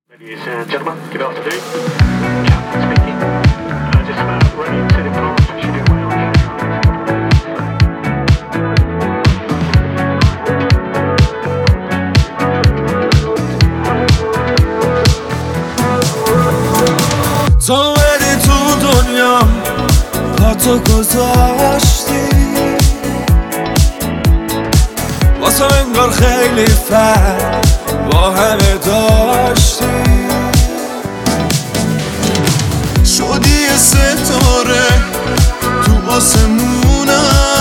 Ladies and gentlemen, good afternoon. Captain speaking. Just about ready to depart. Should do well. تو بدی تو دنیا پاتو گذاشتی واسه انگار خیلی فرق با همه داشتی شدی یه ستاره تو آسمونم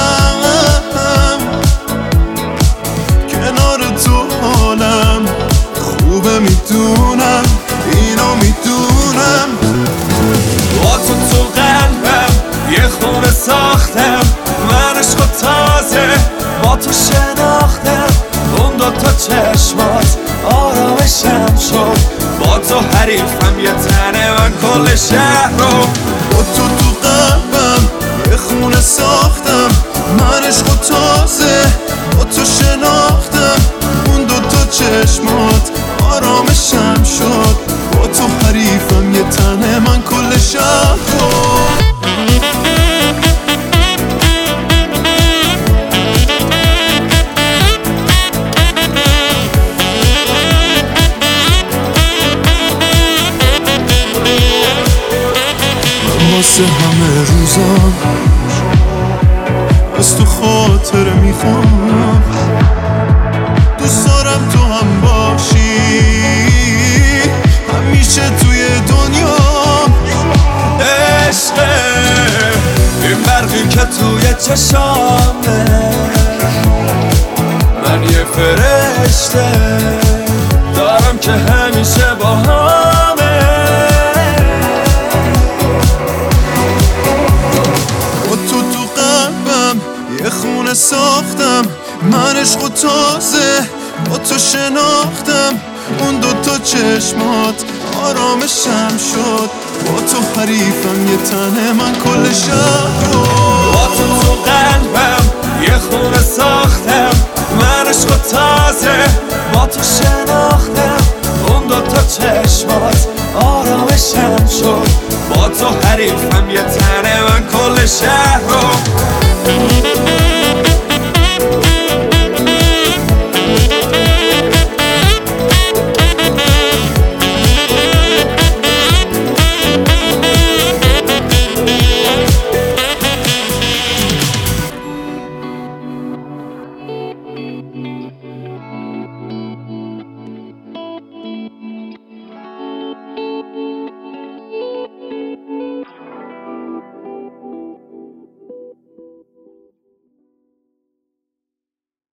کنار تو حالم خوبه میدونم اینو میدونم با تو قلبم یه خونه ساختم من عشق و تازه با تو شناختم اون دوتا چشمات آرامشم شد با تو حریفم یه تنه من کل شهر رو با تو قلبم یه خونه ساختم من عشق و تازه با تو شناختم اون دوتا چشمات آرامشم شد با تو حریفم یه تنه من کل شهر رو واسه همه روزم از تو خاطره میخوام دوست دارم تو هم باشی همیشه توی دنیا عشقه این برقی که توی چشامه من یه فرشته دارم که همیشه با همه یه خونه ساختم من عشق و تازه با تو شناختم اون دوتا چشمات آرامشم شد با تو حریفم یه تنه من کل شهر رو با تو قلبم یه خونه ساختم من عشق و تازه با تو شناختم اون دوتا چشمات آرامشم شد با تو حریفم یه تنه من کل شهر